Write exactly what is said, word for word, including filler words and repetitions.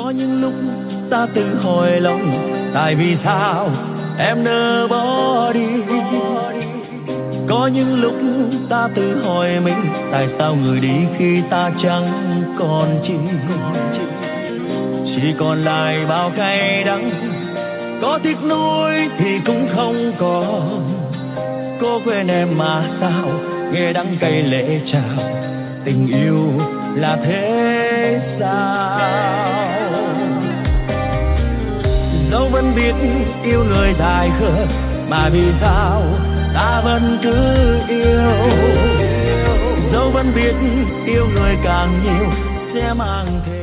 Có những lúc ta tự hỏi lòng, tại vì sao em nỡ bỏ đi. Có những lúc ta tự hỏi mình, tại sao người đi khi ta chẳng còn chi. Chỉ còn lại bao cay đắng, có tiếc nuối thì cũng không còn. Cố quên em mà sao, nghe đắng cay lệ trào. Tình yêu là thế sao? Dẫu vẫn biết yêu người dài khờ, mà vì sao ta vẫn cứ yêu. Dẫu vẫn biết yêu người càng nhiều sẽ mang thêm